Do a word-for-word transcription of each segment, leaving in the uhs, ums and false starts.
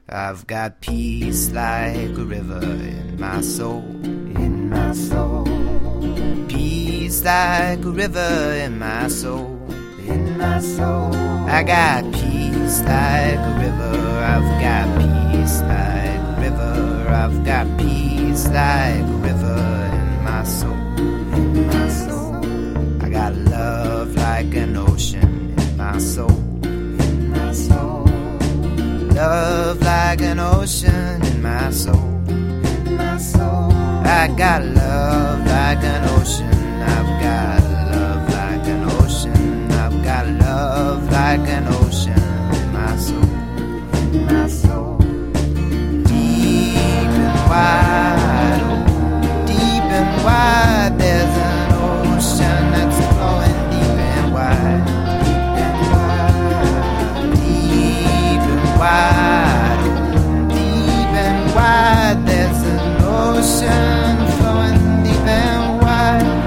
I've got peace like a river in my soul, in my soul. Peace like a river in my soul, in my soul. I got peace like a river. I've got peace like a river. I've got peace like a river in my soul, in my soul. I got love like an ocean in my soul, in my soul. Love like an ocean in my soul, in my soul. I got love like an ocean. I've got love like an ocean. I've got love like an ocean in my soul, in my soul. Deep and wide, oh, deep and wide, there's an ocean that's flowing deep and wide, deep and wide, deep and wide, there's an ocean flowing deep and wide.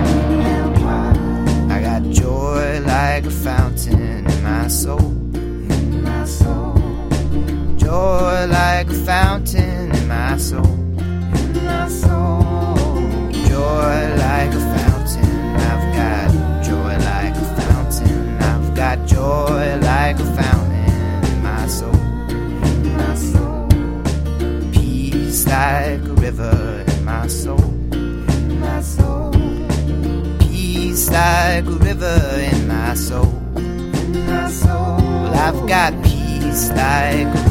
I got joy like a fountain in my soul, in my soul. Joy like a fountain in my soul, in my soul. Joy like a fountain, I've got joy like a fountain. I've got joy like a fountain in my soul, in my soul. Peace like a river in my soul, in my soul. Peace like a river in my soul, in my soul. Well, I've got peace like a